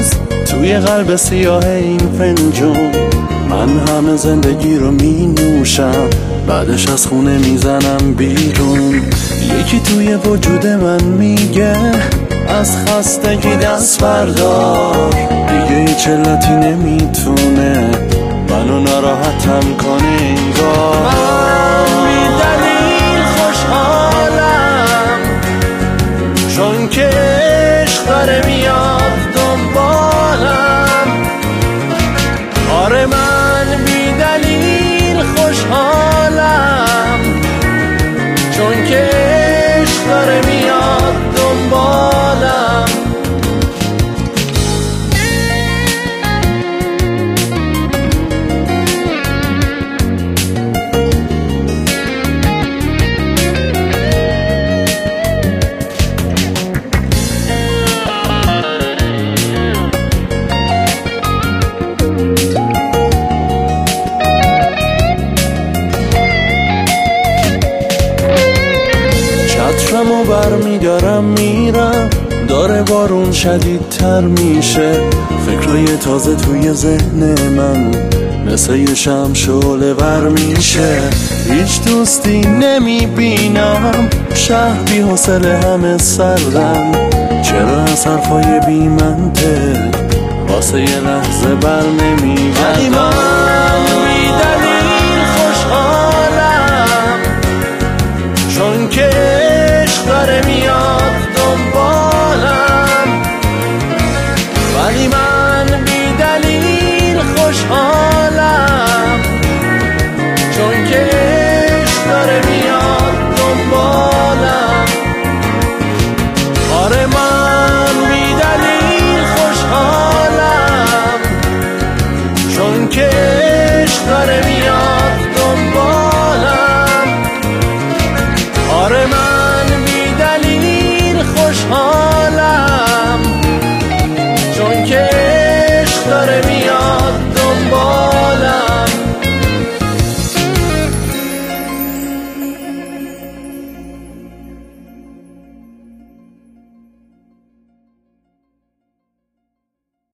باز توی قلب سیاه این فنجون، من همه زندگی رو می نوشم، بعدش از خونه میزنم بیرون. یکی توی وجود من میگه از خستگی دست بردار، دیگه هیچ علتی نمیتونه منو ناراحتم کنه انگار. من بی دلیل خوشحالم چون که عشق داره میاد دنبالم. آره من بی دلیل خوشحالم چون که عشق داره میاد دنبالم. چترمو برمیدارم میرم، داره بارون شدیدتر میشه، فکرای تازه توی ذهن من مثل یه شمع شعله ور میشه. هیچ دوستی نمیبینم، شهر بی حوصله همه سردن، چرا از حرفای بی منطق واسه یه لحظه بر نمیگردم.